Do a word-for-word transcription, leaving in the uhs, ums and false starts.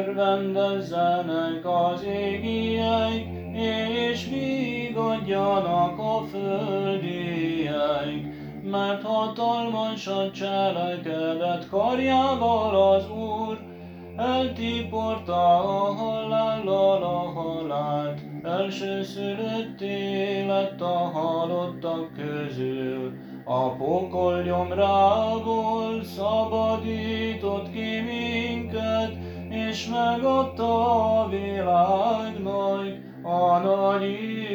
örvendezzenek az égiek, és vigadjanak a földiek, mert hatalmasat cselekedett karjával az Úr, eltiporta a halállal a halált, elsőszülötté lett a halottak közül. A pokol gyomrából szabadított ki minket, és megadta a világnak a nagy